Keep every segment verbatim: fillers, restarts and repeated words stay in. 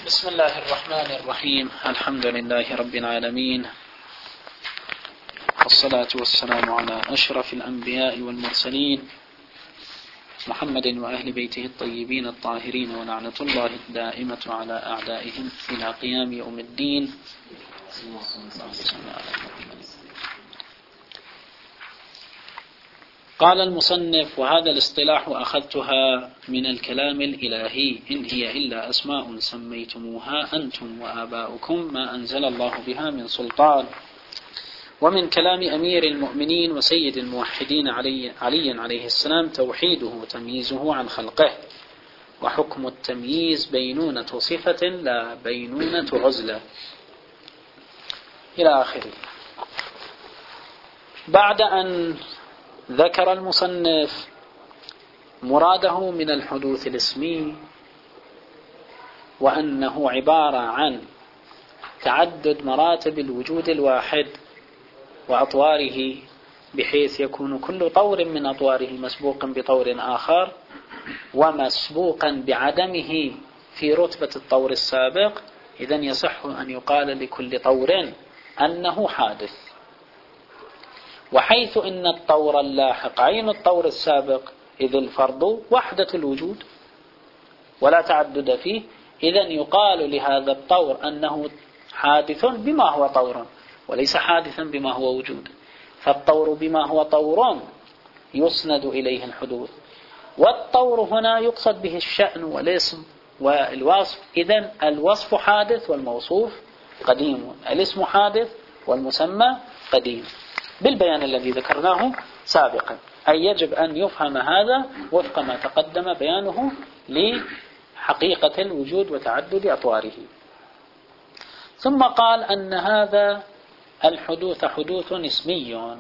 بسم الله الرحمن الرحيم. الحمد لله رب العالمين، والصلاة والسلام على أشرف الأنبياء والمرسلين محمد وأهل بيته الطيبين الطاهرين، ولعنة الله الدائمة على أعدائهم إلى قيام يوم الدين. قال المصنف: وهذا الاصطلاح أخذتها من الكلام الإلهي، إن هي إلا أسماء سميتموها أنتم وآباؤكم ما أنزل الله بها من سلطان، ومن كلام أمير المؤمنين وسيد الموحدين علي, علي عليه السلام توحيده تمييزه عن خلقه، وحكم التمييز بينونة صفة لا بينونة عزلة، إلى آخره. بعد أن ذكر المصنف مراده من الحدوث الاسمي، وأنه عبارة عن تعدد مراتب الوجود الواحد وأطواره، بحيث يكون كل طور من أطواره مسبوقا بطور آخر، ومسبوقا بعدمه في رتبة الطور السابق، إذن يصح أن يقال لكل طور أنه حادث. وحيث إن الطور اللاحق عين الطور السابق، إذ الفرض وحدة الوجود ولا تعدد فيه، إذن يقال لهذا الطور أنه حادث بما هو طور، وليس حادثا بما هو وجود. فالطور بما هو طور يسند إليه الحدوث، والطور هنا يقصد به الشأن والاسم والوصف. إذن الوصف حادث والموصوف قديم، الاسم حادث والمسمى قديم، بالبيان الذي ذكرناه سابقا. أي يجب أن يفهم هذا وفق ما تقدم بيانه لحقيقة الوجود وتعدد أطواره. ثم قال أن هذا الحدوث حدوث اسمي،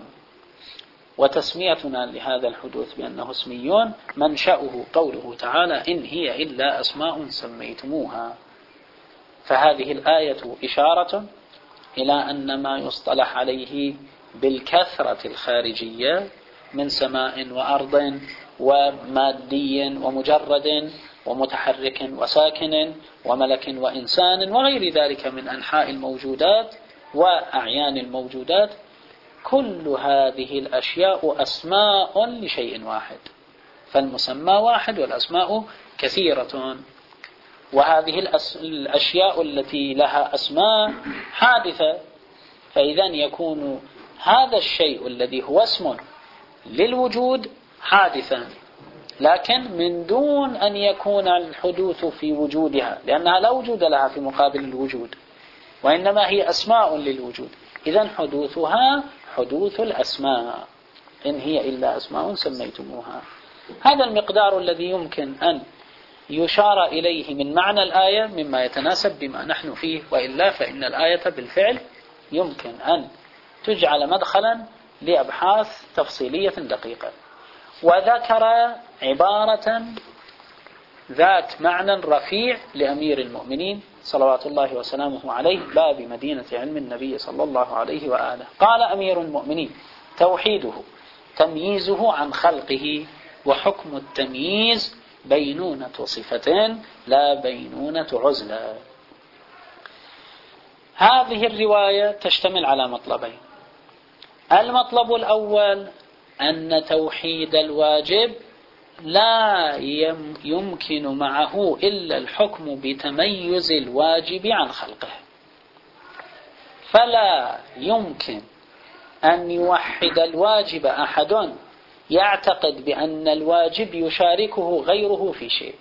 وتسميتنا لهذا الحدوث بأنه اسمي منشأه قوله تعالى: إن هي إلا أسماء سميتموها. فهذه الآية إشارة إلى أن ما يصطلح عليه بالكثرة الخارجية من سماء وأرض ومادي ومجرد ومتحرك وساكن وملك وإنسان وغير ذلك من أنحاء الموجودات وأعيان الموجودات، كل هذه الأشياء أسماء لشيء واحد، فالمسمى واحد والأسماء كثيرة. وهذه الأشياء التي لها أسماء حادثة، فإذا يكون هذا الشيء الذي هو اسم للوجود حادثا، لكن من دون أن يكون الحدوث في وجودها، لأنها لا وجود لها في مقابل الوجود، وإنما هي أسماء للوجود. إذن حدوثها حدوث الأسماء، إن هي إلا أسماء سميتموها. هذا المقدار الذي يمكن أن يشار إليه من معنى الآية مما يتناسب بما نحن فيه، وإلا فإن الآية بالفعل يمكن أن تجعل مدخلا لأبحاث تفصيلية دقيقة. وذكر عبارة ذات معنى رفيع لأمير المؤمنين صلوات الله وسلامه عليه، باب مدينة علم النبي صلى الله عليه وآله. قال أمير المؤمنين: توحيده تمييزه عن خلقه، وحكم التمييز بينونة صفتين لا بينونة عزلة. هذه الرواية تشتمل على مطلبين. المطلب الأول أن توحيد الواجب لا يمكن معه إلا الحكم بتميز الواجب عن خلقه، فلا يمكن أن يوحد الواجب أحد يعتقد بأن الواجب يشاركه غيره في شيء.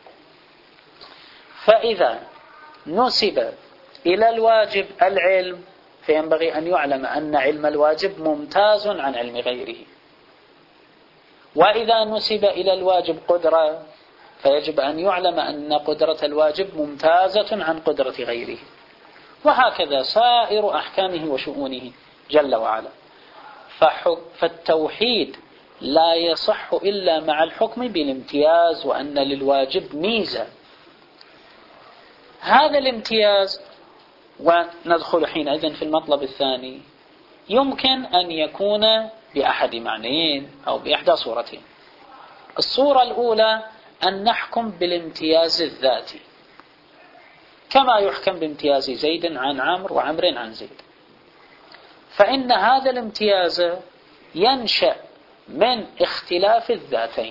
فإذا نسب إلى الواجب العلم، فينبغي أن يعلم أن علم الواجب ممتاز عن علم غيره. وإذا نسب إلى الواجب قدرة، فيجب أن يعلم أن قدرة الواجب ممتازة عن قدرة غيره، وهكذا سائر أحكامه وشؤونه جل وعلا. فالتوحيد لا يصح إلا مع الحكم بالامتياز، وأن للواجب ميزة. هذا الامتياز، وندخل حينئذ في المطلب الثاني، يمكن أن يكون بأحد معنيين أو بإحدى صورتين. الصورة الأولى أن نحكم بالامتياز الذاتي، كما يحكم بامتياز زيد عن عمرو وعمر عن زيد. فإن هذا الامتياز ينشأ من اختلاف الذاتين،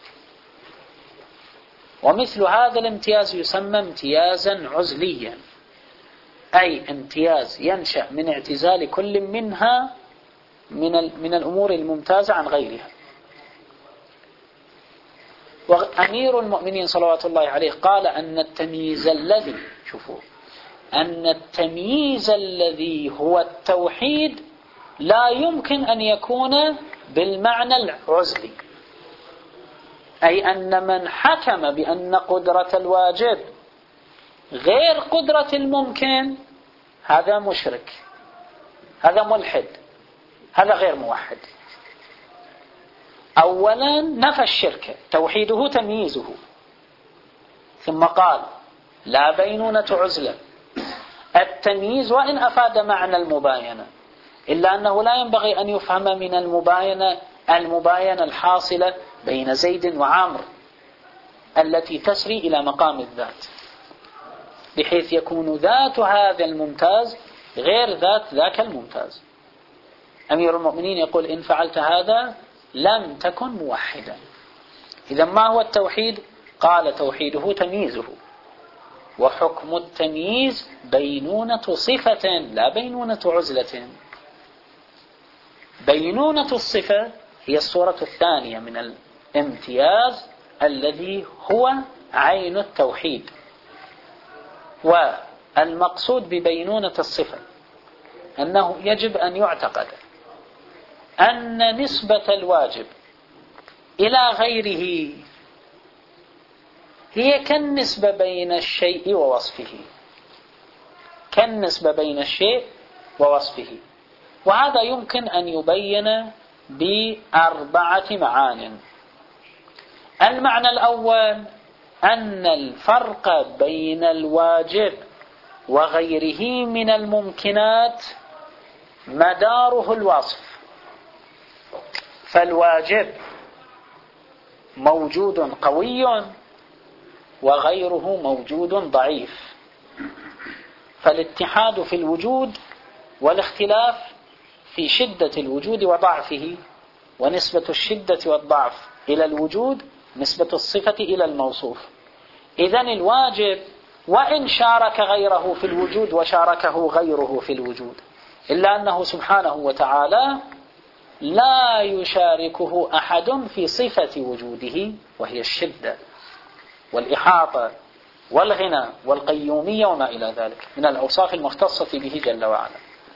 ومثل هذا الامتياز يسمى امتيازا عزليا، أي امتياز ينشأ من اعتزال كل منها من من الأمور الممتازة عن غيرها. وأمير المؤمنين صلوات الله عليه قال أن التمييز الذي شوفوا أن التمييز الذي هو التوحيد لا يمكن أن يكون بالمعنى العزلي، أي أن من حكم بأن قدرة الواجب غير قدرة الممكن هذا مشرك، هذا ملحد، هذا غير موحد. أولا نفى الشرك، توحيده تمييزه، ثم قال لا بينونة عزلة. التمييز وإن أفاد معنى المباينة إلا أنه لا ينبغي أن يفهم من المباينة المباينة الحاصلة بين زيد وعمر التي تسري إلى مقام الذات، بحيث يكون ذات هذا الممتاز غير ذات ذاك الممتاز. أمير المؤمنين يقول إن فعلت هذا لم تكن موحدا. إذا ما هو التوحيد؟ قال توحيده تمييزه، وحكم التمييز بينونة صفة لا بينونة عزلة. بينونة الصفة هي الصورة الثانية من الامتياز الذي هو عين التوحيد. والمقصود ببينونة الصفة أنه يجب أن يعتقد أن نسبة الواجب إلى غيره هي كالنسبة بين الشيء ووصفه، كالنسبة بين الشيء ووصفه. وهذا يمكن أن يبين بأربعة معان. المعنى الأول أن الفرق بين الواجب وغيره من الممكنات مداره الوصف، فالواجب موجود قوي وغيره موجود ضعيف، فالاتحاد في الوجود والاختلاف في شدة الوجود وضعفه، ونسبة الشدة والضعف إلى الوجود نسبة الصفة إلى الموصوف. إذن الواجب وإن شارك غيره في الوجود وشاركه غيره في الوجود، إلا أنه سبحانه وتعالى لا يشاركه أحد في صفة وجوده، وهي الشدة والإحاطة والغنى والقيومية وما إلى ذلك من الأوصاف المختصة به جل وعلا.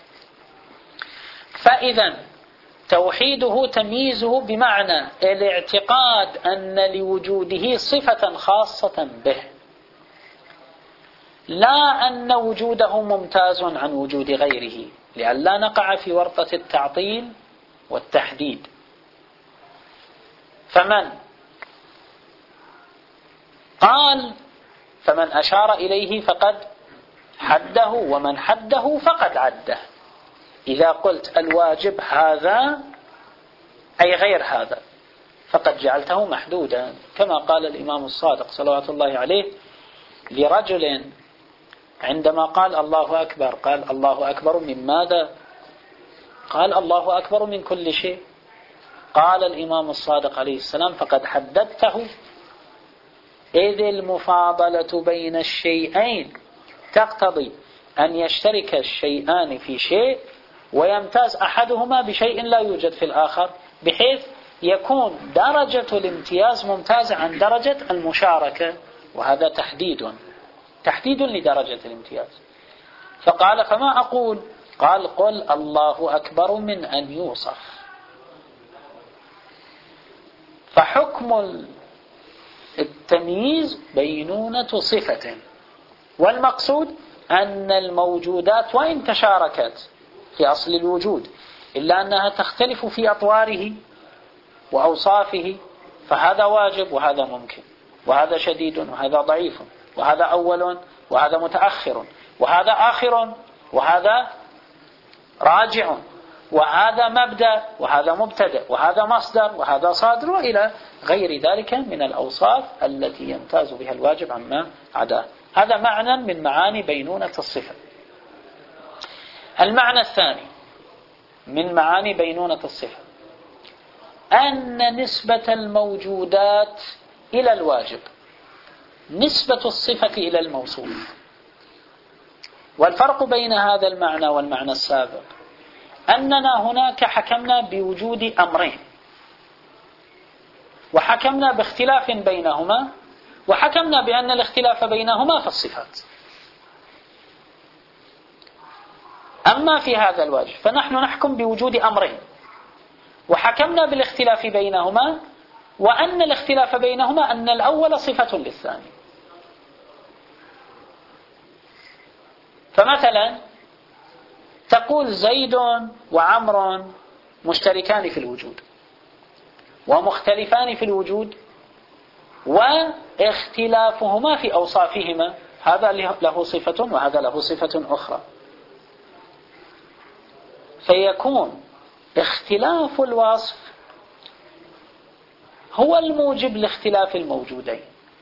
فإذا توحيده تمييزه بمعنى الاعتقاد أن لوجوده صفة خاصة به، لا أن وجوده ممتاز عن وجود غيره، لئلا نقع في ورطة التعطيل والتحديد. فمن قال فمن أشار إليه فقد حده، ومن حده فقد عده. إذا قلت الواجب هذا أي غير هذا فقد جعلته محدودا، كما قال الإمام الصادق صلوات الله عليه لرجل عندما قال الله أكبر، قال الله أكبر من ماذا؟ قال الله أكبر من كل شيء. قال الإمام الصادق عليه السلام فقد حددته، إذ المفاضلة بين الشيئين تقتضي أن يشترك الشيئان في شيء ويمتاز أحدهما بشيء لا يوجد في الآخر، بحيث يكون درجة الامتياز ممتازة عن درجة المشاركة، وهذا تحديد تحديد لدرجة الامتياز. فقال فما أقول؟ قال قل الله أكبر من أن يوصف. فحكم التمييز بينونة صفة، والمقصود أن الموجودات وإن تشاركت في أصل الوجود إلا أنها تختلف في أطواره وأوصافه، فهذا واجب وهذا ممكن، وهذا شديد وهذا ضعيف، وهذا أول وهذا متأخر، وهذا آخر وهذا راجع، وهذا مبدأ وهذا مبتدأ، وهذا مصدر وهذا صادر، وإلى غير ذلك من الأوصاف التي يمتاز بها الواجب عما عداه. هذا معنى من معاني بينونة الصفة. المعنى الثاني من معاني بينونة الصفة أن نسبة الموجودات إلى الواجب نسبة الصفة إلى الموصوف. والفرق بين هذا المعنى والمعنى السابق أننا هناك حكمنا بوجود أمرين، وحكمنا باختلاف بينهما، وحكمنا بأن الاختلاف بينهما في الصفات. أما في هذا الوجه فنحن نحكم بوجود أمرين، وحكمنا بالاختلاف بينهما، وأن الاختلاف بينهما أن الأول صفة للثاني. فمثلا تقول زيد وعمر مشتركان في الوجود ومختلفان في الوجود، واختلافهما في أوصافهما، هذا له صفة وهذا له صفة أخرى، فيكون اختلاف الوصف هو الموجب لاختلاف الموجودين،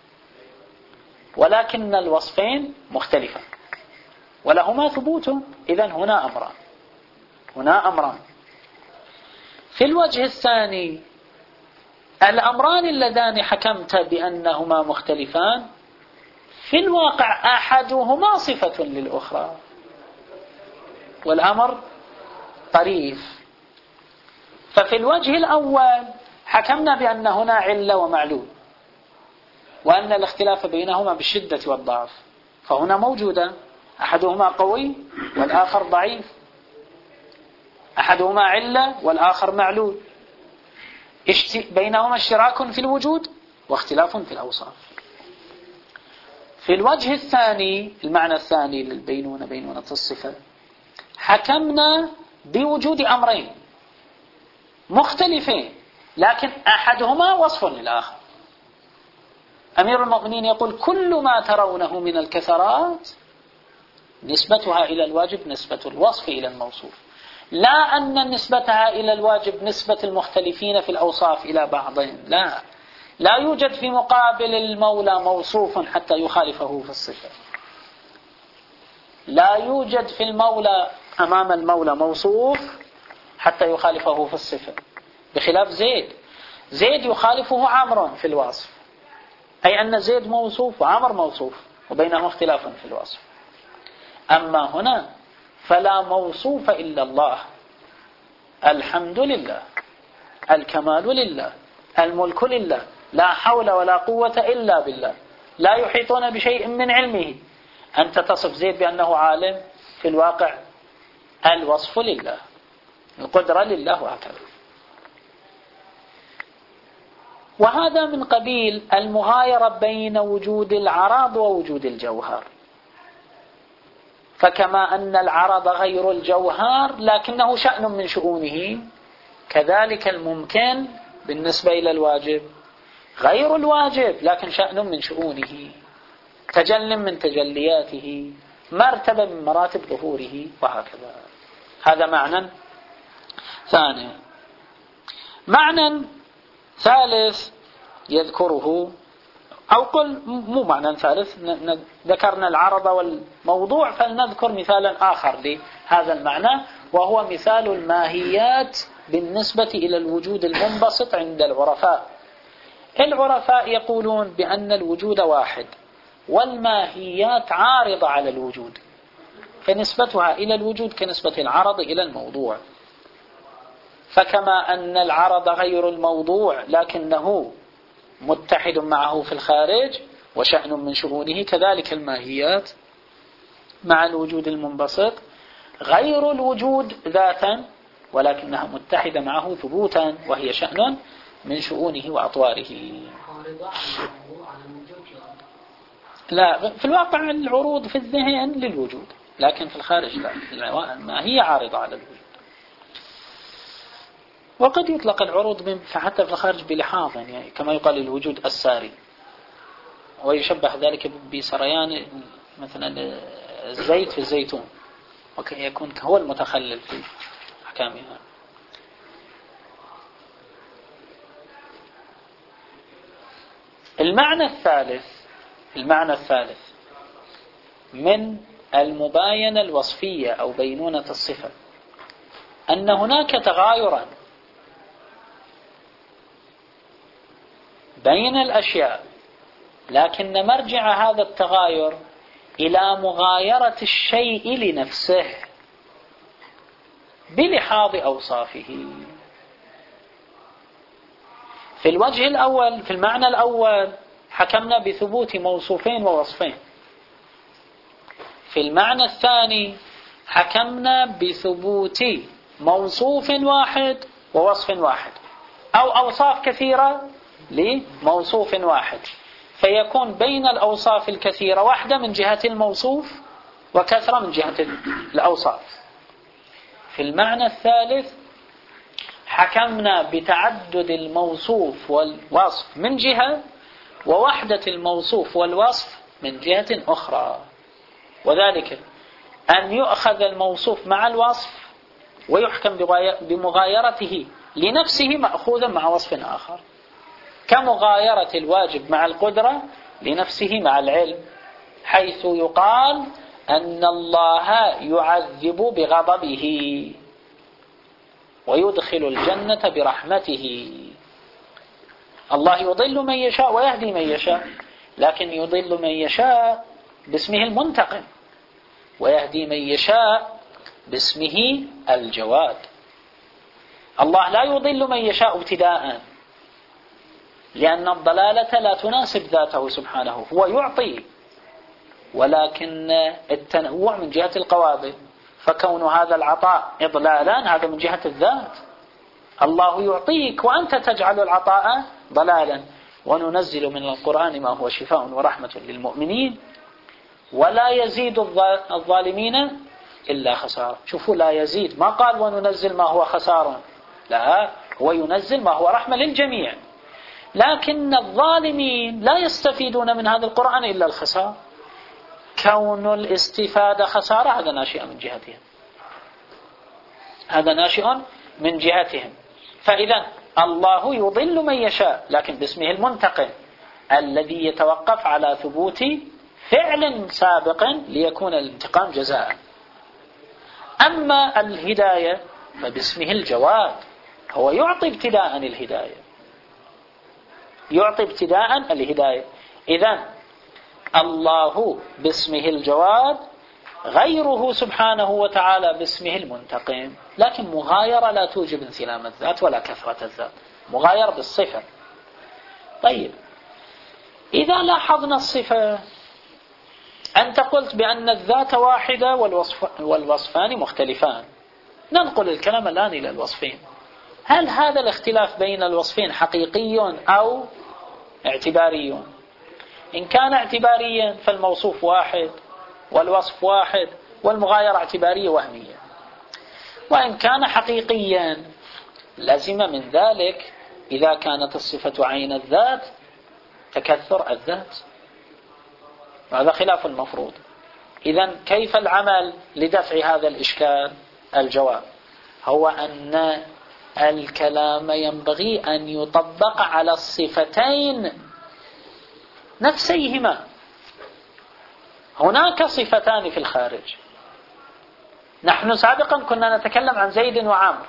ولكن الوصفين مختلفان ولهما ثبوت. إذن هنا أمران هنا أمران في الوجه الثاني الأمران اللذان حكمت بأنهما مختلفان في الواقع أحدهما صفة للأخرى، والأمر طريف. ففي الوجه الأول حكمنا بأن هنا علة ومعلول، وأن الاختلاف بينهما بالشدة والضعف، فهنا موجودة أحدهما قوي والآخر ضعيف، أحدهما علة والآخر معلول، بينهما اشتراك في الوجود واختلاف في الأوصاف. في الوجه الثاني المعنى الثاني للبينونة بينونة الصفة حكمنا بوجود أمرين مختلفين لكن أحدهما وصف للآخر. أمير المؤمنين يقول كل ما ترونه من الكثرات نسبتها إلى الواجب نسبة الوصف إلى الموصوف، لا أن نسبتها إلى الواجب نسبة المختلفين في الأوصاف إلى بعضهم. لا لا يوجد في مقابل المولى موصوف حتى يخالفه في الصفة. لا يوجد في المولى أمام المولى موصوف حتى يخالفه في الصفة، بخلاف زيد. زيد يخالفه عمرو في الوصف، أي أن زيد موصوف وعمر موصوف وبينهم اختلاف في الوصف. أما هنا فلا موصوف إلا الله، الحمد لله، الكمال لله، الملك لله، لا حول ولا قوة إلا بالله، لا يحيطون بشيء من علمه. أنت تصف زيد بأنه عالم، في الواقع الوصف لله، القدرة لله، وهكذا. وهذا من قبيل المغايرة بين وجود العرض ووجود الجوهر. فكما أن العرض غير الجوهر لكنه شأن من شؤونه، كذلك الممكن بالنسبة إلى الواجب غير الواجب لكن شأن من شؤونه، تجل من تجلياته، مرتبة من مراتب ظهوره، وهكذا. هذا معنى ثاني. معنى ثالث يذكره، أو قل مو معنى ثالث، ذكرنا العرض والموضوع، فلنذكر مثالا آخر لهذا المعنى، وهو مثال الماهيات بالنسبة إلى الوجود المنبسط عند العرفاء. العرفاء يقولون بأن الوجود واحد والماهيات عارضة على الوجود، فنسبتها إلى الوجود كنسبة العرض إلى الموضوع. فكما أن العرض غير الموضوع لكنه متحد معه في الخارج وشأن من شؤونه، كذلك الماهيات مع الوجود المنبسط غير الوجود ذاتا ولكنها متحدة معه ثبوتا، وهي شأن من شؤونه وأطواره. لا، في الواقع العروض في الذهن للوجود، لكن في الخارج لا، ما هي عارضة على الوجود. وقد يطلق العروض حتى في الخارج بلحاظ، يعني كما يقال الوجود الساري، ويشبه ذلك بسريان مثلا الزيت في الزيتون، ويكون هو المتخلل في أحكامها. المعنى الثالث المعنى الثالث من المباينة الوصفية أو بينونة الصفة أن هناك تغايرا بين الأشياء، لكن مرجع هذا التغاير إلى مغايرة الشيء لنفسه بلحاظ أوصافه. في الوجه الأول، في المعنى الأول، حكمنا بثبوت موصوفين ووصفين. في المعنى الثاني حكمنا بثبوت موصوف واحد ووصف واحد، أو أوصاف كثيرة لموصوف واحد، فيكون بين الأوصاف الكثيرة واحدة من جهة الموصوف وكثرة من جهة الأوصاف. في المعنى الثالث حكمنا بتعدد الموصوف والوصف من جهة، ووحدة الموصوف والوصف من جهة أخرى، وذلك أن يؤخذ الموصوف مع الوصف ويحكم بمغايرته لنفسه مأخوذا مع وصف آخر، كمغايرة الواجب مع القدرة لنفسه مع العلم، حيث يقال أن الله يعذب بغضبه ويدخل الجنة برحمته. الله يضل من يشاء ويهدي من يشاء، لكن يضل من يشاء باسمه المنتقم، ويهدي من يشاء باسمه الجواد. الله لا يضل من يشاء ابتداء، لأن الضلالة لا تناسب ذاته سبحانه، هو يعطي، ولكن التنوع من جهة القواضي، فكون هذا العطاء إضلالا هذا من جهة الذات. الله يعطيك وأنت تجعل العطاء ضلالا. وننزل من القرآن ما هو شفاء ورحمة للمؤمنين ولا يزيد الظالمين إلا خسارة. شوفوا، لا يزيد، ما قال وننزل ما هو خسارة، لا، هو ينزل ما هو رحمة للجميع، لكن الظالمين لا يستفيدون من هذا القرآن إلا الخسارة. كون الاستفادة خسارة هذا ناشئ من جهتهم، هذا ناشئ من جهتهم. فإذا الله يضل من يشاء، لكن باسمه المنتقم الذي يتوقف على ثبوت فعل سابق ليكون الانتقام جزاء. أما الهداية فباسمه الجواد، هو يعطي ابتداء الهداية، يعطي ابتداء الهداية. إذن الله باسمه الجواد، غيره سبحانه وتعالى باسمه المنتقم، لكن مغايرة لا توجب انسلام الذات ولا كثرة الذات، مغايرة بالصفة. طيب، إذا لاحظنا الصفة، أنت قلت بأن الذات واحدة والوصف والوصفان مختلفان. ننقل الكلام الآن إلى الوصفين. هل هذا الاختلاف بين الوصفين حقيقي أو اعتباري؟ إن كان اعتباريا فالموصوف واحد والوصف واحد والمغايرة اعتبارية وهمية. وإن كان حقيقيا لازم من ذلك إذا كانت الصفة عين الذات تكثر الذات، وهذا خلاف المفروض. إذن كيف العمل لدفع هذا الإشكال؟ الجواب هو أن الكلام ينبغي أن يطبق على الصفتين نفسيهما. هناك صفتان في الخارج، نحن سابقا كنا نتكلم عن زيد وعمر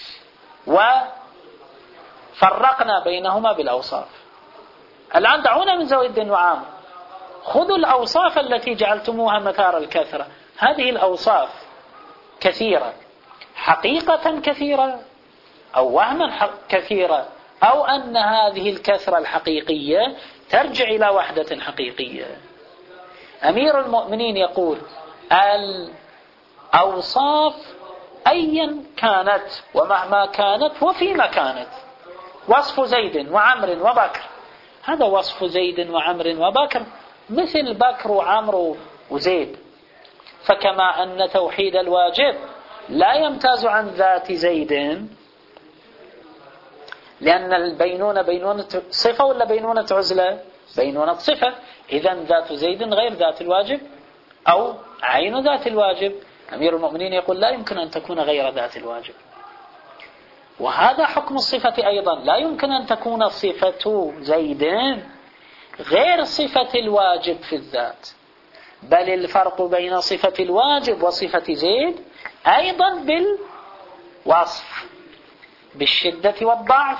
وفرقنا بينهما بالأوصاف. الآن دعونا من زيد وعمر، خذوا الأوصاف التي جعلتموها مثار الكثرة. هذه الأوصاف كثيرة، حقيقة كثيرة أو وهما كثيرة، أو أن هذه الكثرة الحقيقية ترجع إلى وحدة حقيقية. أمير المؤمنين يقول الأوصاف أيا كانت ومهما كانت وفيما كانت، وصف زيد وعمر وبكر هذا وصف زيد وعمر وبكر مثل بكر وعمر وزيد. فكما أن توحيد الواجب لا يمتاز عن ذات زيد، لأن البينونة بينونة صفة ولا بينونة عزلة؟ بينونة صفة. إذن ذات زيد غير ذات الواجب أو عين ذات الواجب. أمير المؤمنين يقول لا يمكن أن تكون غير ذات الواجب. وهذا حكم الصفة أيضا، لا يمكن أن تكون صفة زيد غير صفة الواجب في الذات. بل الفرق بين صفة الواجب وصفة زيد أيضا بالوصف، بالشدة والضعف،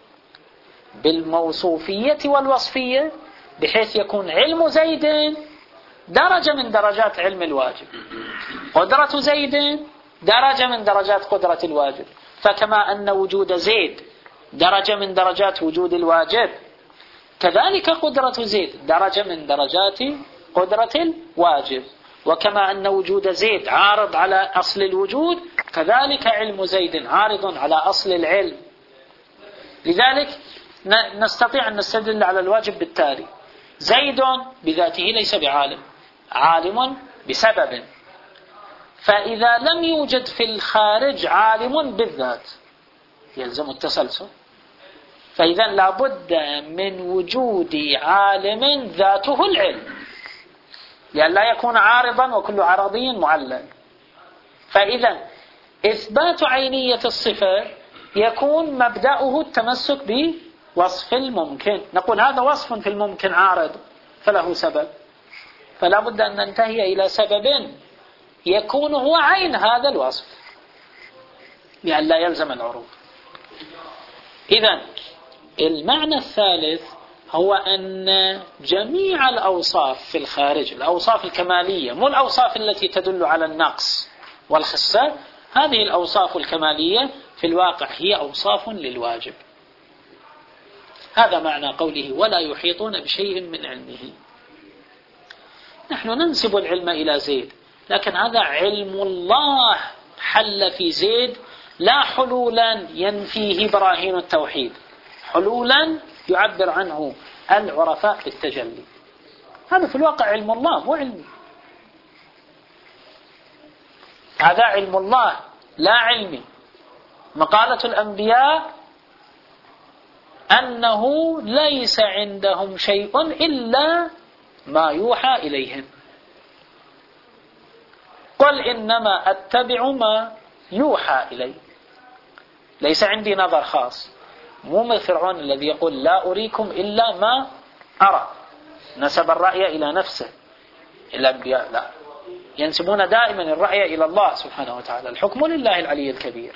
بالموصوفية والوصفية، بحيث يكون علم زيد درجة من درجات علم الواجب، قدرة زيد درجة من درجات قدرة الواجب. فكما أن وجود زيد درجة من درجات وجود الواجب، كذلك قدرة زيد درجة من درجات قدرة الواجب. وكما أن وجود زيد عارض على أصل الوجود، كذلك علم زيد عارض على أصل العلم. لذلك نستطيع أن نستدل على الواجب بالتالي: زيد بذاته ليس بعالم، عالم بسبب، فإذا لم يوجد في الخارج عالم بالذات يلزم التسلسل، فإذا لابد من وجود عالم ذاته العلم لأن لا يكون عارضا وكل عرضي معلل. فإذا إثبات عينية الصفة يكون مبدأه التمسك بوصف الممكن، نقول هذا وصف في الممكن عارض فله سبب، فلا بد أن ننتهي إلى سبب يكون هو عين هذا الوصف لأن لا يلزم العروض. إذن المعنى الثالث هو أن جميع الأوصاف في الخارج، الأوصاف الكمالية، مو الأوصاف التي تدل على النقص والخسة، هذه الأوصاف الكمالية في الواقع هي أوصاف للواجب. هذا معنى قوله ولا يحيطون بشيء من علمه. نحن ننسب العلم إلى زيد، لكن هذا علم الله حل في زيد، لا حلولا ينفيه براهين التوحيد، حلولا يعبر عنه العرفاء بالتجلي. هذا في الواقع علم الله مو علمي، هذا علم الله لا علمي. مقالة الأنبياء أنه ليس عندهم شيء إلا ما يوحى إليهم. قل إنما أتبع ما يوحى إلي، ليس عندي نظر خاص، مو مثل فرعون الذي يقول لا أريكم إلا ما أرى، نسب الرأي إلى نفسه. الأنبياء لا، ينسبون دائما الرأي إلى الله سبحانه وتعالى، الحكم لله العلي الكبير.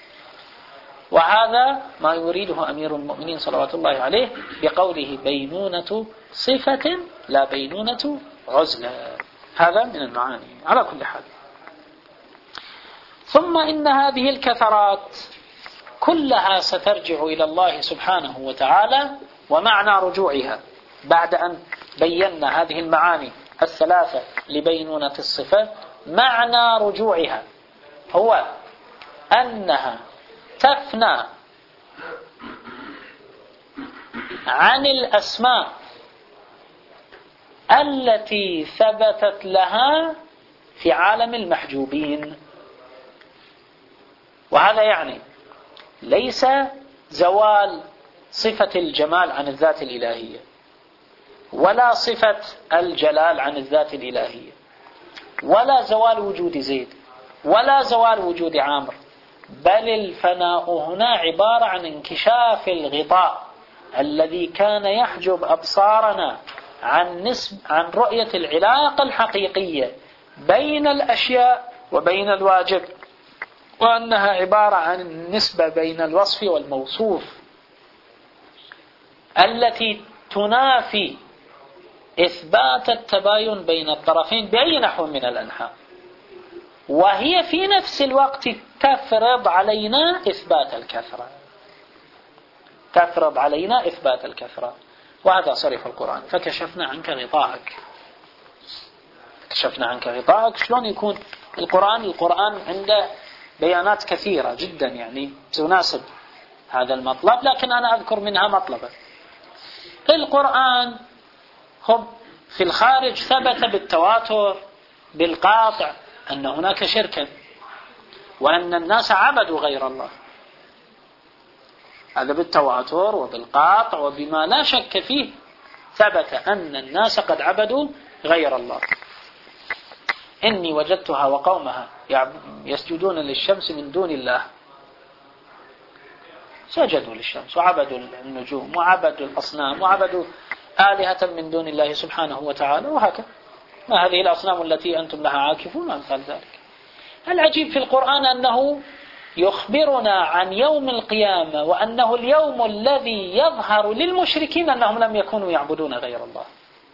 وهذا ما يريده أمير المؤمنين صلوات الله عليه بقوله بينونة صفة لا بينونة عزلة. هذا من المعاني على كل حال. ثم إن هذه الكثرات كلها سترجع إلى الله سبحانه وتعالى، ومعنى رجوعها بعد أن بينا هذه المعاني الثلاثة لبينونة الصفة، معنى رجوعها هو أنها تفنى عن الأسماء التي ثبتت لها في عالم المحجوبين. وهذا يعني ليس زوال صفة الجمال عن الذات الإلهية، ولا صفة الجلال عن الذات الإلهية، ولا زوال وجود زيد، ولا زوال وجود عامر، بل الفناء هنا عبارة عن انكشاف الغطاء الذي كان يحجب أبصارنا عن نسب عن رؤية العلاقة الحقيقية بين الأشياء وبين الواجب، وأنها عبارة عن النسبة بين الوصف والموصوف التي تنافي إثبات التباين بين الطرفين بأي نحو من الأنحاء، وهي في نفس الوقت تفرض علينا إثبات الكثرة، تفرض علينا إثبات الكثرة. وهذا صريح القرآن. فكشفنا عنك غطاءك، كشفنا عنك غطاءك. شلون يكون القرآن؟ القرآن عنده بيانات كثيرة جدا يعني تناسب هذا المطلب، لكن أنا أذكر منها مطلبا. القرآن هم في الخارج ثبت بالتواتر بالقاطع أن هناك شركا، وأن الناس عبدوا غير الله، هذا بالتواتر وبالقاطع وبما لا شك فيه ثبت أن الناس قد عبدوا غير الله. إني وجدتها وقومها يسجدون للشمس من دون الله، سجدوا للشمس وعبدوا النجوم وعبدوا الأصنام وعبدوا آلهة من دون الله سبحانه وتعالى، وهكذا. ما هذه الأصنام التي أنتم لها عاكفون أمثال ذلك. العجيب في القرآن أنه يخبرنا عن يوم القيامة وأنه اليوم الذي يظهر للمشركين أنهم لم يكونوا يعبدون غير الله.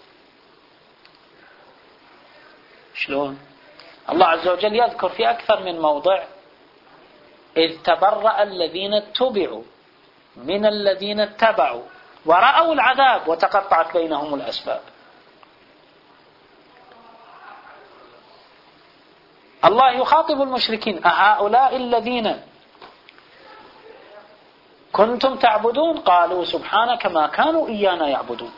شلون؟ الله عز وجل يذكر في أكثر من موضع إذ تبرأ الذين اتبعوا من الذين اتبعوا ورأوا العذاب وتقطعت بينهم الأسباب. الله يخاطب المشركين أهؤلاء الذين كنتم تعبدون؟ قالوا سبحانك ما كانوا إيانا يعبدون.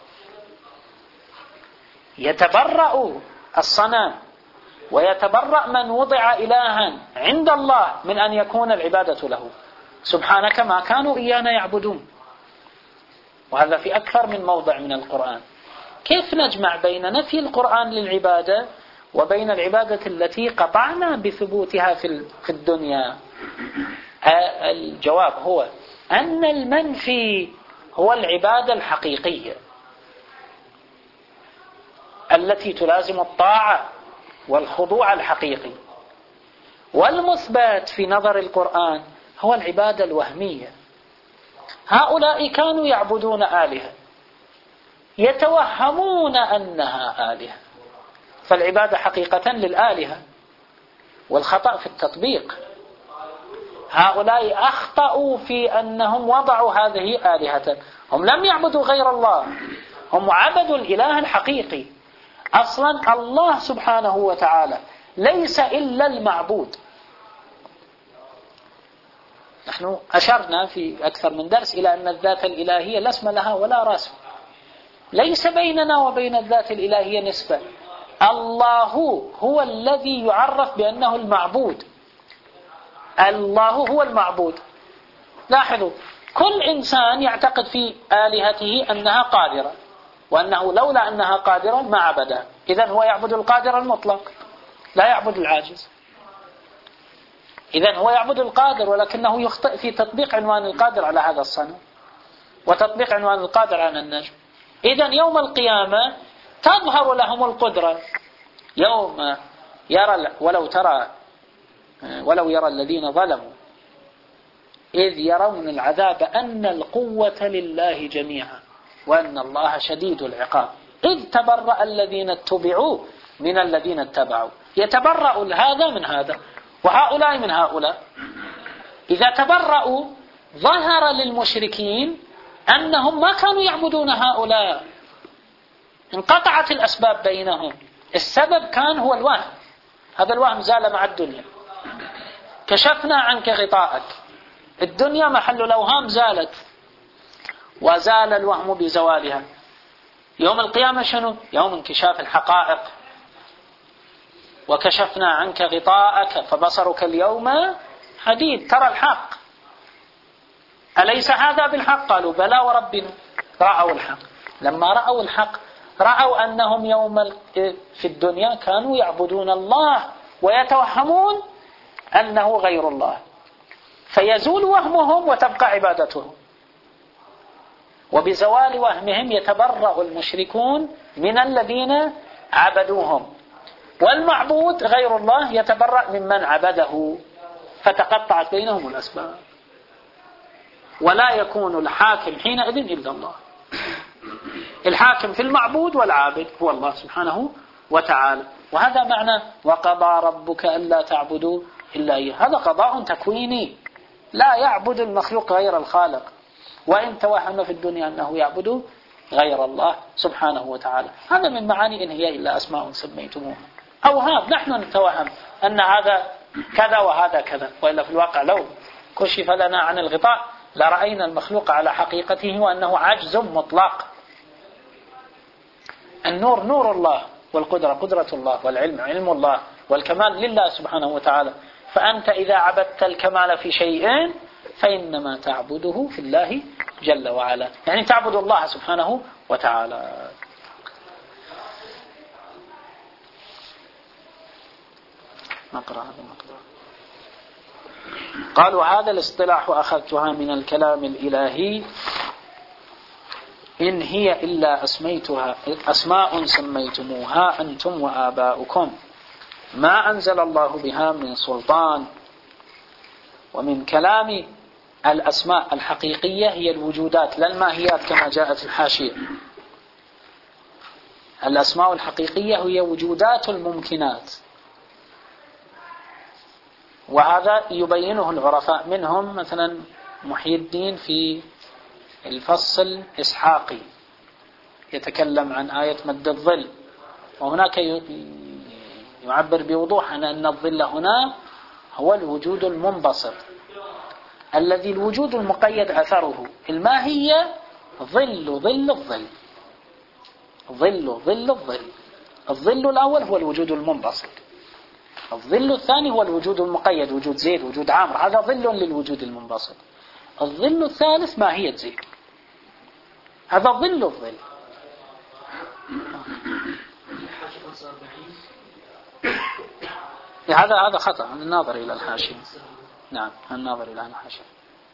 يتبرأ الصنم ويتبرأ من وضع إلها عند الله من أن يكون العبادة له. سبحانك ما كانوا إيانا يعبدون. وهذا في أكثر من موضع من القرآن. كيف نجمع بين نفي القرآن للعبادة وبين العبادة التي قطعنا بثبوتها في الدنيا؟ الجواب هو أن المنفي هو العبادة الحقيقية التي تلازم الطاعة والخضوع الحقيقي، والمثبت في نظر القرآن هو العبادة الوهمية. هؤلاء كانوا يعبدون آلهة يتوهمون أنها آلهة، فالعبادة حقيقة للآلهة والخطأ في التطبيق. هؤلاء أخطأوا في أنهم وضعوا هذه آلهة، هم لم يعبدوا غير الله، هم عبدوا الإله الحقيقي. أصلا الله سبحانه وتعالى ليس إلا المعبود. نحن أشرنا في أكثر من درس إلى أن الذات الإلهية لا اسم لها ولا رسم، ليس بيننا وبين الذات الإلهية نسبة. الله هو الذي يعرف بأنه المعبود، الله هو المعبود. لاحظوا كل إنسان يعتقد في آلهته أنها قادرة، وأنه لولا أنها قادرة ما عبدها. إذن هو يعبد القادر المطلق لا يعبد العاجز. إذن هو يعبد القادر ولكنه يخطئ في تطبيق عنوان القادر على هذا الصنم وتطبيق عنوان القادر على النجم. إذن يوم القيامة تظهر لهم القدرة. يوم يرى ولو ترى ولو يرى الذين ظلموا إذ يرون العذاب أن القوة لله جميعا وأن الله شديد العقاب إذ تبرأ الذين اتبعوا من الذين اتبعوا. يتبرأ هذا من هذا وهؤلاء من هؤلاء. إذا تبرأوا ظهر للمشركين أنهم ما كانوا يعبدون هؤلاء، انقطعت الأسباب بينهم. السبب كان هو الوهم، هذا الوهم زال مع الدنيا. كشفنا عنك غطاءك، الدنيا محل الأوهام زالت وزال الوهم بزوالها. يوم القيامة شنو؟ يوم انكشاف الحقائق. وكشفنا عنك غطاءك فبصرك اليوم حديد، ترى الحق. أليس هذا بالحق؟ قالوا بلى وربنا. رأوا الحق. لما رأوا الحق رأوا أنهم يوم في الدنيا كانوا يعبدون الله ويتوهمون أنه غير الله، فيزول وهمهم وتبقى عبادتهم. وبزوال وهمهم يتبرأ المشركون من الذين عبدوهم، والمعبود غير الله يتبرأ ممن عبده، فتقطعت بينهم الأسباب. ولا يكون الحاكم حينئذ إلا الله. الحاكم في المعبود والعابد هو الله سبحانه وتعالى. وهذا معنى وقضى ربك ألا تعبدوا إلا إياه. هذا قضاء تكويني، لا يعبد المخلوق غير الخالق، وإن توهم في الدنيا أنه يعبد غير الله سبحانه وتعالى. هذا من معاني إن هي إلا أسماء سميتموها. أوهام، نحن نتوهم أن هذا كذا وهذا كذا، وإلا في الواقع لو كشف لنا عن الغطاء لرأينا المخلوق على حقيقته وأنه عجز مطلق. النور نور الله، والقدرة قدرة الله، والعلم علم الله، والكمال لله سبحانه وتعالى. فأنت إذا عبدت الكمال في شيء فإنما تعبده في الله جل وعلا، يعني تعبد الله سبحانه وتعالى. نقرأ هذا المقدار. قالوا هذا الاصطلاح أخذتها من الكلام الإلهي إن هي إلا أسميتها أسماء سميتموها أنتم وآباؤكم ما أنزل الله بها من سلطان. ومن كلام الأسماء الحقيقية هي الوجودات لا الماهيات كما جاءت في الحاشية. الأسماء الحقيقية هي وجودات الممكنات، وهذا يبينه العرفاء، منهم مثلا محي الدين في الفصل إسحاقي يتكلم عن آية مد الظل، وهناك يعبر بوضوح عن أن الظل هنا هو الوجود المنبسط الذي الوجود المقيد أثره الماهية ظل ظل الظل ظل ظل الظل. الظل الأول هو الوجود المنبسط، الظل الثاني هو الوجود المقيد، وجود زيد وجود عامر، هذا ظل للوجود المنبسط. الظل الثالث ماهية زيد، هذا ظل الظل. هذا هذا خطأ الناظر إلى الحاشية. نعم الناظر إلى الحاشية.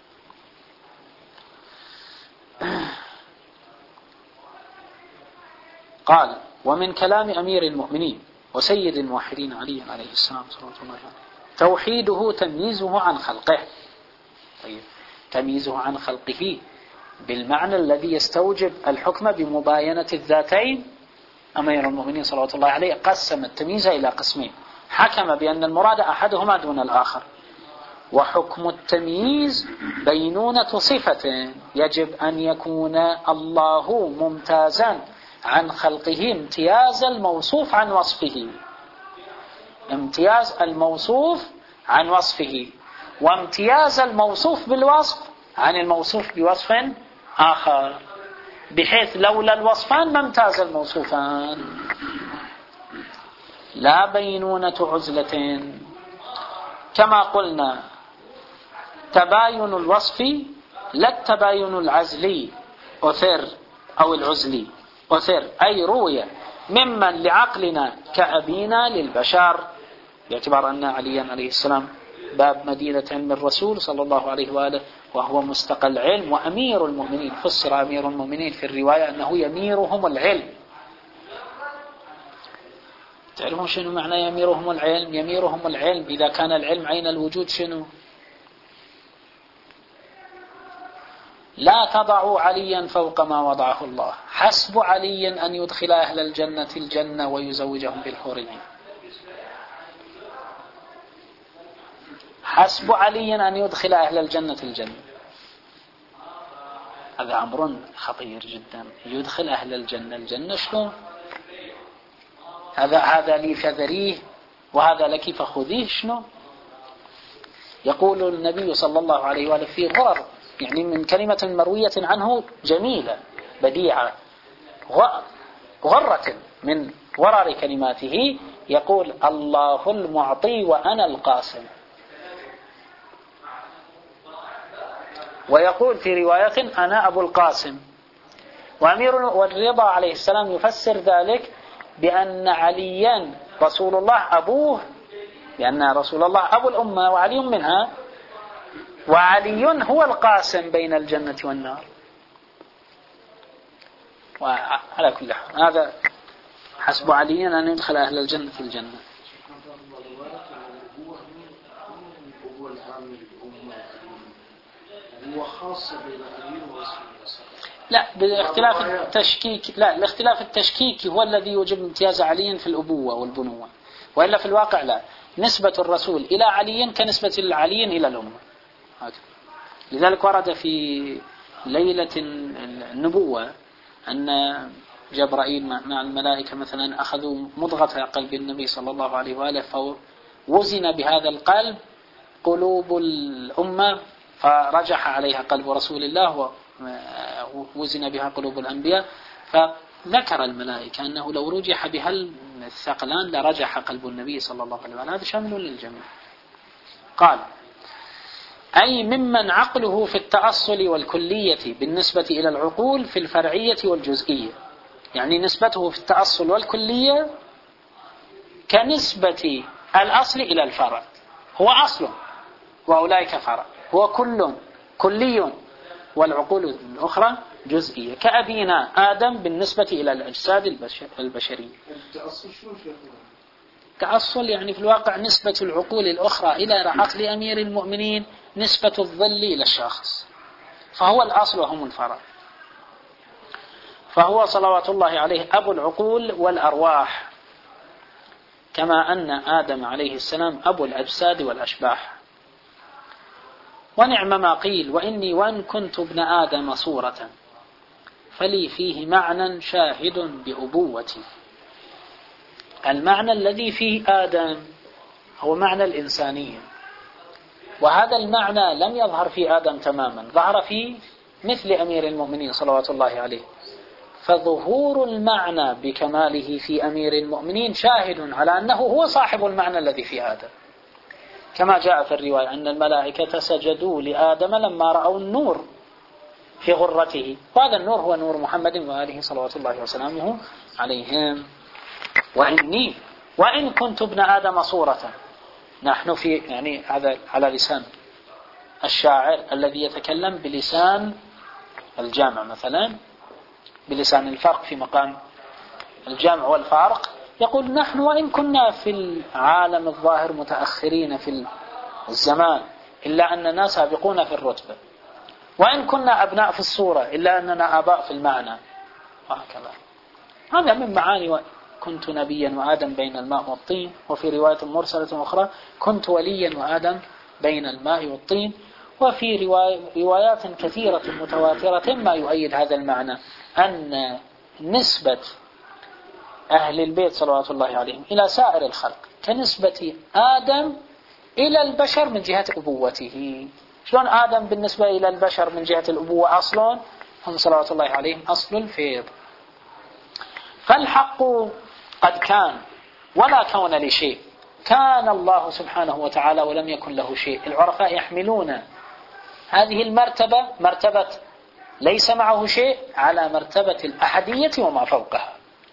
قال ومن كلام أمير المؤمنين وسيد الموحدين علي عليه السلام صلى الله عليه وسلم توحيده تمييزه عن خلقه. طيب تمييزه عن خلقه بالمعنى الذي يستوجب الحكم بمباينة الذاتين. أمير المؤمنين صلى الله عليه قسم التمييز إلى قسمين، حكم بأن المراد أحدهما دون الآخر. وحكم التمييز بينونة صفة يجب أن يكون الله ممتازا عن خلقه امتياز الموصوف عن وصفه، امتياز الموصوف عن وصفه، وامتياز الموصوف بالوصف عن الموصوف بوصف آخر، بحيث لولا الوصفان ما امتاز الموصوفان. لا بينونة عزلة كما قلنا، تباين الوصف لا التباين العزلي أثر أو العزلي. أثر أي روية ممن لعقلنا كأبينا للبشر، باعتبار أن عليا عليه السلام باب مدينة علم الرسول صلى الله عليه وآله، وهو مستقل علم وأمير المؤمنين. فسر أمير المؤمنين في الرواية أنه يميرهم العلم. تعرفون شنو معنى يميرهم العلم؟ يميرهم العلم إذا كان العلم عين الوجود شنو؟ لا تضعوا عليا فوق ما وضعه الله، حسب علي أن يدخل أهل الجنة الجنة ويزوجهم بالحور العين. حسب علي أن يدخل أهل الجنة الجنة، هذا أمر خطير جدا. يدخل أهل الجنة الجنة شلون؟ هذا هذا لي فذريه وهذا لك فخذيه. شنو يقول النبي صلى الله عليه وآله في غرر، يعني من كلمة مروية عنه جميلة بديعة غرة من غرر كلماته، يقول الله المعطي وأنا القاسم. ويقول في رواية أنا أبو القاسم. وأمير والرضا عليه السلام يفسر ذلك بأن عليا رسول الله أبوه، لأن رسول الله أبو الأمة وعلي منها، وعلي هو القاسم بين الجنة والنار. وعلى كل حال هذا حسب علي أن يدخل أهل الجنة في الجنة. هو خاص بين أمير ورسول الله. لا باختلاف التشكيك، لا الاختلاف التشكيكي هو الذي يوجب امتياز علي في الأبوة والبنوة، وإلا في الواقع لا. نسبة الرسول إلى علي كنسبة العلي إلى الأمة. لذلك ورد في ليلة النبوة أن جبرائيل مع الملائكة مثلا أخذوا مضغة قلب النبي صلى الله عليه وآله، فوزن بهذا القلب قلوب الأمة فرجح عليها قلب رسول الله، ووزن بها قلوب الأنبياء. فذكر الملائكة أنه لو رجح بها الثقلان لرجح قلب النبي صلى الله عليه وآله. هذا شامل للجميع. قال أي ممن عقله في التأصل والكلية بالنسبة إلى العقول في الفرعية والجزئية، يعني نسبته في التأصل والكلية كنسبة الأصل إلى الفرع. هو أصل وأولئك فرع، هو كل كلي، والعقول الأخرى جزئية كأبينا آدم بالنسبة إلى الأجساد البشرية. كأصل يعني في الواقع نسبة العقول الأخرى إلى عقل أمير المؤمنين نسبة الظل إلى الشخص، فهو الأصل وهم الفرع. فهو صلوات الله عليه أبو العقول والأرواح، كما أن آدم عليه السلام أبو الأجساد والأشباح. ونعم ما قيل وإني وإن كنت ابن آدم صورة فلي فيه معنى شاهد بأبوتي. المعنى الذي فيه آدم هو معنى الإنسانية، وهذا المعنى لم يظهر في آدم تماما، ظهر في مثل أمير المؤمنين صلوات الله عليه. فظهور المعنى بكماله في أمير المؤمنين شاهد على أنه هو صاحب المعنى الذي في آدم، كما جاء في الرواية أن الملائكة سجدوا لآدم لما رأوا النور في غرته، وهذا النور هو نور محمد وآله صلوات الله وسلامه عليهم. وإني وإن كنت ابن آدم صورة، نحن في يعني هذا على لسان الشاعر الذي يتكلم بلسان الجامع، مثلا بلسان الفرق في مقام الجامع والفارق، يقول نحن وإن كنا في العالم الظاهر متأخرين في الزمان إلا أننا سابقون في الرتبة، وإن كنا أبناء في الصورة إلا أننا آباء في المعنى، وهكذا. هذا من معاني كنت نبيا وآدم بين الماء والطين. وفي رواية مرسلة أخرى كنت وليا وآدم بين الماء والطين. وفي روايات كثيرة متواترة ما يؤيد هذا المعنى، أن نسبة أهل البيت صلوات الله عليهم إلى سائر الخلق كنسبة آدم إلى البشر من جهة أبوته. شلون آدم بالنسبة إلى البشر من جهة الأبوة أصلون، هم صلوات الله عليهم أصل الفيض. فالحق قد كان ولا كون لشيء، كان الله سبحانه وتعالى ولم يكن له شيء. العرفاء يحملون هذه المرتبة، مرتبة ليس معه شيء، على مرتبة الأحدية وما فوقها.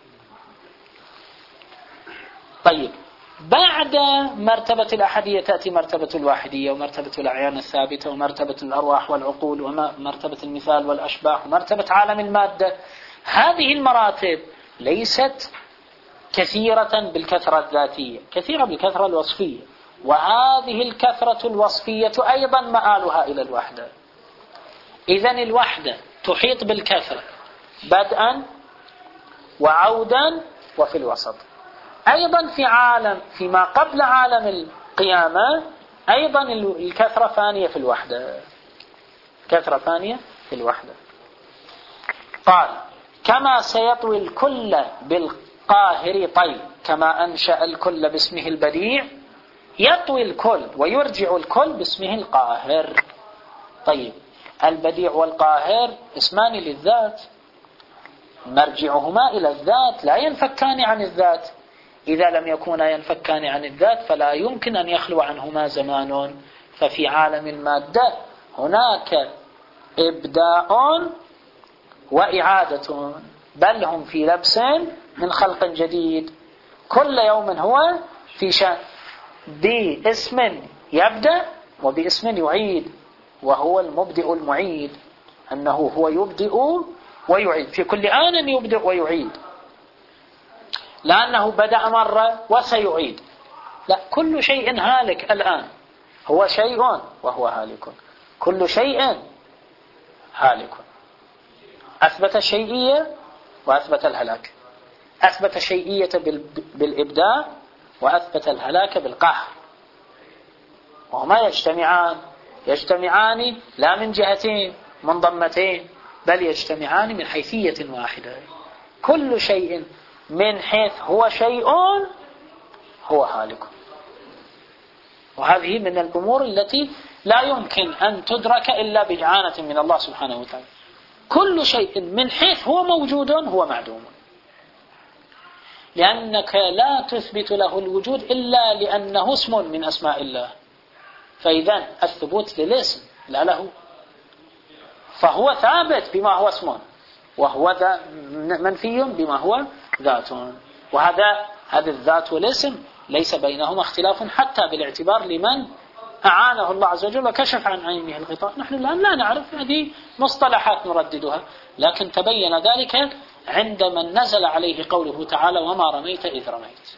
طيب، بعد مرتبة الأحدية تأتي مرتبة الواحدية، ومرتبة الأعيان الثابتة، ومرتبة الأرواح والعقول، ومرتبة المثال والأشباح، ومرتبة عالم المادة. هذه المراتب ليست كثيرة بالكثرة الذاتية، كثيرة بالكثرة الوصفية، وهذه الكثرة الوصفية أيضا مآلها إلى الوحدة. إذن الوحدة تحيط بالكثرة بدءا وعودا وفي الوسط. أيضا في عالم فيما قبل عالم القيامة أيضا الكثرة فانية في الوحدة، كثرة فانية في الوحدة. قال كما سيطوي الكل بالقاهر طي، كما أنشأ الكل باسمه البديع يطوي الكل ويرجع الكل باسمه القاهر. طيب، البديع والقاهر اسمان للذات، مرجعهما إلى الذات، لا ينفكان عن الذات. إذا لم يكونا ينفكان عن الذات فلا يمكن أن يخلو عنهما زمان. ففي عالم المادة هناك إبداع وإعادة، بل هم في لبس من خلق جديد، كل يوم هو في شأن، باسم يبدأ وباسم يعيد، وهو المبدئ المعيد، أنه هو يبدئ ويعيد في كل آن، يبدئ ويعيد، لأنه بدأ مرة وسيعيد. لا، كل شيء هالك الآن، هو شيء وهو هالك، كل شيء هالك. أثبت الشيئية وأثبت الهلاك، أثبت الشيئية بالإبداع وأثبت الهلاك بالقهر، وهما يجتمعان يجتمعان لا من جهتين منضمتين، بل يجتمعان من حيثية واحدة. كل شيء من حيث هو شيء هو هالك، وهذه من الأمور التي لا يمكن أن تدرك إلا بإعانة من الله سبحانه وتعالى. كل شيء من حيث هو موجود هو معدوم، لأنك لا تثبت له الوجود إلا لأنه اسم من أسماء الله، فإذا الثبوت للاسم لا له، فهو ثابت بما هو اسم، وهو منفي بما هو ذات. وهذا هذا الذات والاسم ليس بينهما اختلاف حتى بالاعتبار لمن أعانه الله عز وجل وكشف عن عينه الغطاء. نحن الآن لا نعرف، هذه مصطلحات نرددها، لكن تبين ذلك عندما نزل عليه قوله تعالى وما رميت إذ رميت.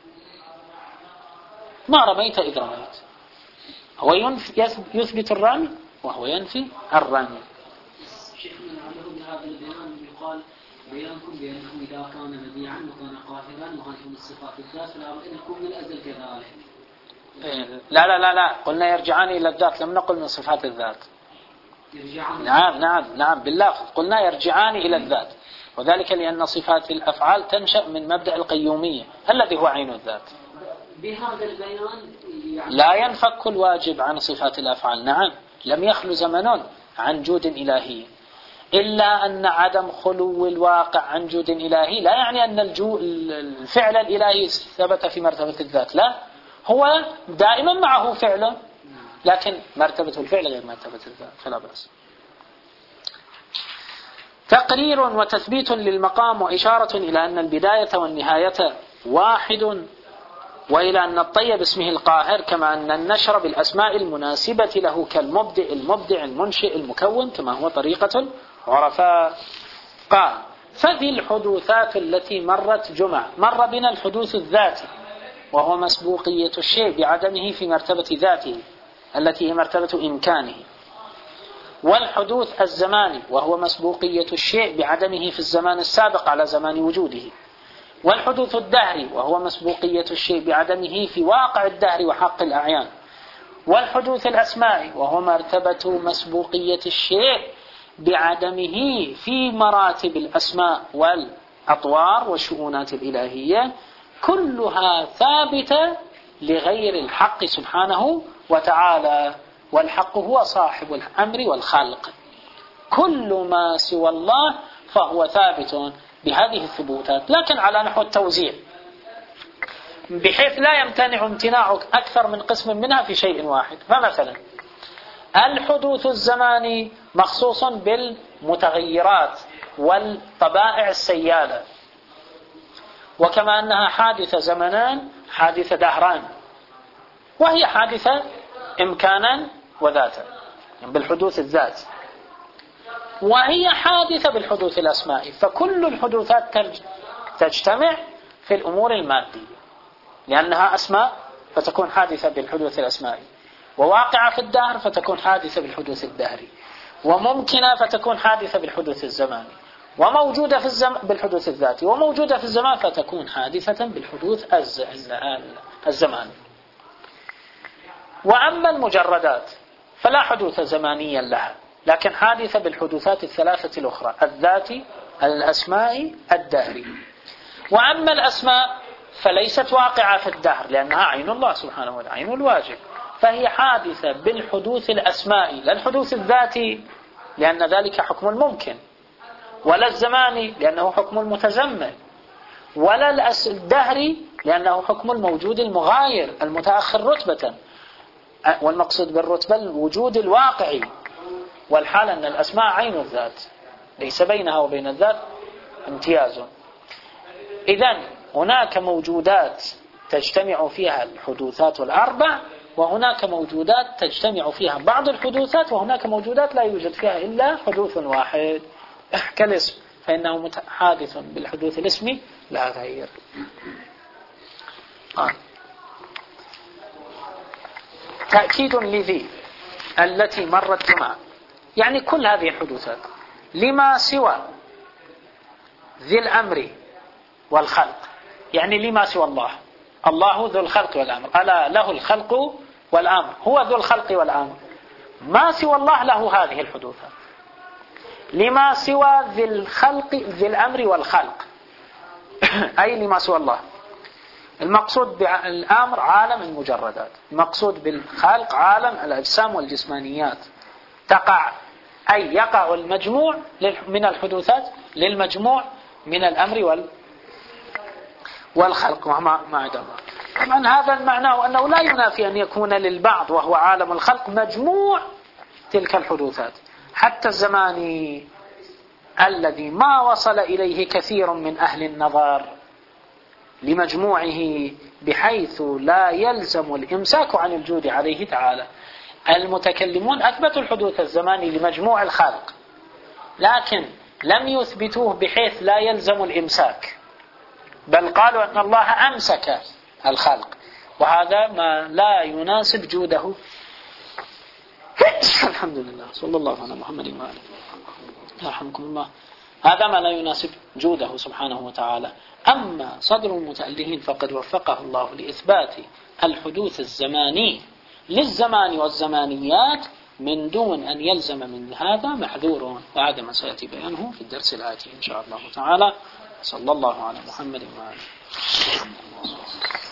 ما رميت إذ رميت هو يثبت الرمي وهو ينفي الرمي. شيخنا لعله بهذا البيان يقال بيانكم بأنه إذا كان مبيعا وكان قاهرا وهذه من الصفات الذات فلا بد لكم من الأزل كذلك. لا لا لا لا قلنا يرجعان إلى الذات، لم نقل من صفات الذات. يرجعان. نعم نعم نعم باللفظ قلنا يرجعان إلى الذات، وذلك لأن صفات الأفعال تنشأ من مبدأ القيومية الذي هو عين الذات. بهذا البيان يعني لا ينفك الواجب عن صفات الأفعال. نعم لم يخلو زمن عن جود إلهي، إلا أن عدم خلو الواقع عن جود إلهي لا يعني أن الفعل الإلهي ثبت في مرتبة الذات، لا، هو دائما معه فعله، لكن مرتبة الفعل غير مرتبة الذات، فلا بأس. تقرير وتثبيت للمقام وإشارة إلى أن البداية والنهاية واحد، وإلى أن الطي باسمه القاهر، كما أن النشر بالأسماء المناسبة له كالمبدئ المبدع المنشئ المكون كما هو طريقة عرفاء. قال فذي الحدوثات التي مرت جمع، مر بنا الحدوث الذاتي وهو مسبوقية الشيء بعدمه في مرتبة ذاته التي هي مرتبة إمكانه، والحدوث الزماني وهو مسبوقية الشيء بعدمه في الزمان السابق على زمان وجوده، والحدوث الدهري وهو مسبوقية الشيء بعدمه في واقع الدهر وحق الأعيان، والحدوث الأسماعي وهو مرتبة مسبوقية الشيء بعدمه في مراتب الأسماء والأطوار والشؤونات الإلهية، كلها ثابتة لغير الحق سبحانه وتعالى، والحق هو صاحب الأمر والخلق. كل ما سوى الله فهو ثابت بهذه الثبوتات، لكن على نحو التوزيع، بحيث لا يمتنع امتناع أكثر من قسم منها في شيء واحد. فمثلا الحدوث الزماني مخصوص بالمتغيرات والطبائع السيالة، وكما أنها حادثة زمنان حادثة دهران، وهي حادثة إمكانا وذاتا بالحدوث الذات، وهي حادثة بالحدوث الأسمائي. فكل الحدوثات تجتمع في الأمور المادية، لأنها أسماء فتكون حادثة بالحدوث الأسمائي، وواقعة في الدهر فتكون حادثة بالحدوث الدهري، وممكنة فتكون حادثة بالحدوث الزماني، وموجودة في الزم... بالحدوث الذاتي، وموجودة في الزمان فتكون حادثة بالحدوث الز... الزماني. وأما المجردات فلا حدوث زمانيا لها، لكن حادثة بالحدوثات الثلاثة الأخرى الذاتي الأسماء الدهري. وأما الأسماء فليست واقعة في الدهر لأنها عين الله سبحانه وتعالى، عين الواجب، فهي حادثة بالحدوث الأسماء، لا الحدوث الذاتي لأن ذلك حكم الممكن، ولا الزماني لأنه حكم المتزمن، ولا الدهري لأنه حكم الموجود المغاير المتأخر رتبة، والمقصود بالرتبة الوجود الواقعي، والحال أن الأسماء عين الذات ليس بينها وبين الذات امتياز. إذن هناك موجودات تجتمع فيها الحدوثات الأربع، وهناك موجودات تجتمع فيها بعض الحدوثات، وهناك موجودات لا يوجد فيها إلا حدوث واحد كالاسم، فإنه حادث بالحدوث الاسمي لا غير. آه. تأكيد لذي التي مرت جمعة، يعني كل هذه الحدوثات لما سوى ذي الأمر والخلق، يعني لما سوى الله. الله ذو الخلق والأمر، ألا له الخلق والأمر، هو ذو الخلق والأمر. ما سوى الله له هذه الحدوثات. لما سوى ذي الخلق ذي الأمر والخلق أي لما سوى الله. المقصود بالأمر عالم المجردات، المقصود بالخلق عالم الأجسام والجسمانيات. تقع أي يقع المجموع من الحدوثات للمجموع من الأمر وال والخلق مع عدم. طبعا هذا المعنى وأنه لا ينافي أن يكون للبعض وهو عالم الخلق مجموع تلك الحدوثات، حتى الزماني الذي ما وصل إليه كثير من أهل النظر، لمجموعه بحيث لا يلزم الإمساك عن الجود عليه تعالى. المتكلمون أثبتوا الحدوث الزماني لمجموع الخلق، لكن لم يثبتوه بحيث لا يلزم الإمساك، بل قالوا أن الله أمسك الخلق، وهذا ما لا يناسب جوده. الحمد لله، صلى الله على محمد وآله. يرحمكم الله. هذا ما لا يناسب جوده سبحانه وتعالى. أما صدر المتألهين فقد وفقه الله لإثبات الحدوث الزماني للزمان والزمانيات من دون أن يلزم من هذا محذور، وهذا ما سيأتي بيانه في الدرس الآتي إن شاء الله تعالى. صلى الله على محمد وآله.